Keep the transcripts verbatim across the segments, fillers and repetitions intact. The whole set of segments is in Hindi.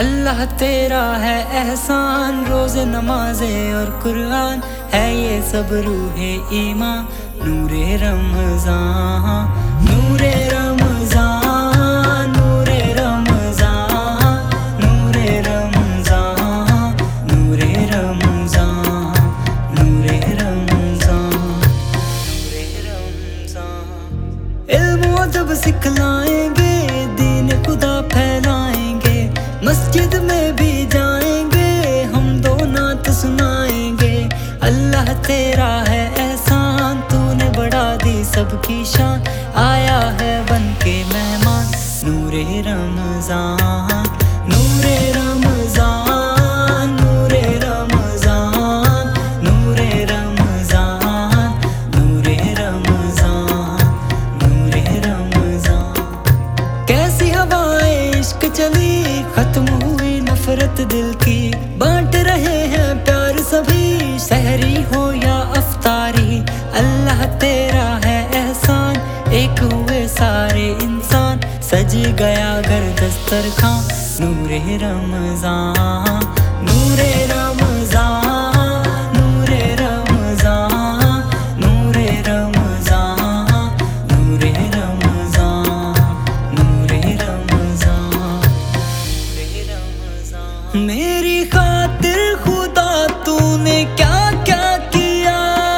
अल्लाह तेरा है एहसान, रोज़ नमाज़े और कुरान है ये सब रूहे ईमान। नूरे रमज़ान नूरे रमज़ान नूरे रमज़ान नूरे रमज़ान नूरे रमज़ान नूरे रमज़ान नूरे रमज़ान। इल्म व अदब सिखलाएंगे, दीन खुदा फैलाएंगे, मस्जिद में भी जाएंगे, हम दो नात सुनाएंगे। अल्लाह तेरा है एहसान, तूने बढ़ा दी सबकी शान, आया है बन के मेहमान। नूरे रमज़ान नूरे रमज़ान नूरे रमज़ान नूरे रमज़ान नूरे रमज़ान नूरे रमज़ान। कैसी हवाएं इश्क चली, खत्म हुई नफरत दिल की, बांट रहे हैं प्यार सभी, सहरी हो या अफ्तारी। अल्लाह तेरा है एहसान, एक हुए सारे इंसान, सज गया घर दस्तरखां। नूरे रमज़ान नूरे रमज़ान नूरे रमज़ान नूरे रमज़ान नूरे रमज़ान नूरे रमज़ान नूरे रमज़ान। मेरी खातिर खुदा तूने क्या क्या किया,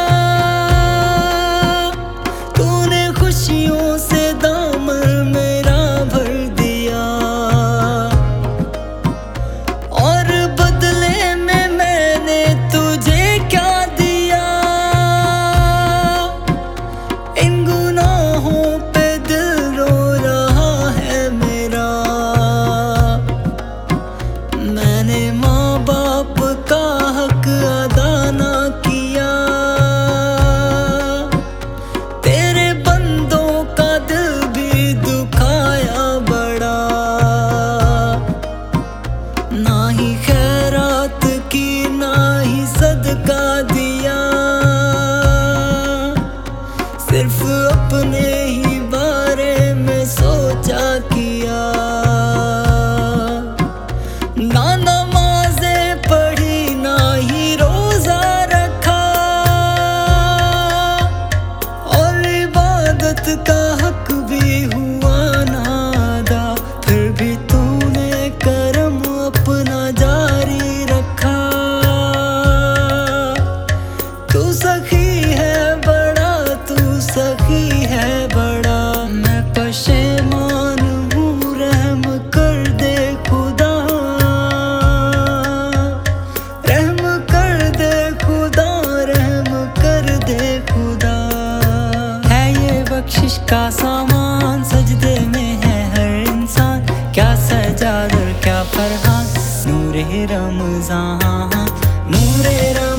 तूने खुशियों से दामन मेरा भर दिया, और बदले में मैंने तुझे क्या दिया। इन गुनाहों पे दिल रो रहा है मेरा, मैंने माँ बाप का हक अदा ना किया, तेरे बंदों का दिल भी दुखाया बड़ा। ना ही खैरात की ना ही सदका दिया, सिर्फ अपने ही बारे में सोचा किया। ना नमाज़े पढ़ी ना ही रोज़ा रखा, और इबादत का हक भी हुआ ना अदा, फिर भी तूने करम अपना जारी रखा। तू सखी है बड़ा तू सखी है बड़ा, मैं पशेमान हूँ रहम कर दे खुदा, रहम कर दे खुदा रहम कर दे खुदा। है ये बख्शिश का सामान, सजदे में है हर इंसान, क्या सजाद और क्या फरहान। नूरे रमज़ान नूरे रमज़ान